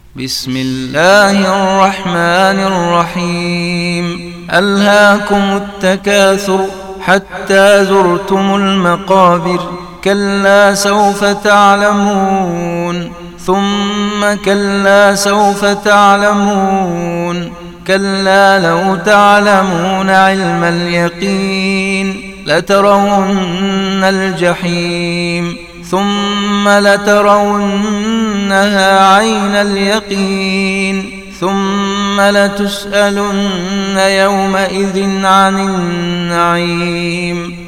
بسم الله الرحمن الرحيم. ألهاكم التكاثر حتى زرتم المقابر، كلا سوف تعلمون ثم كلا سوف تعلمون، كلا لو تعلمون علم اليقين لترون الجحيم ثم لترونها عين اليقين ثم لتسألن يومئذ عن النعيم.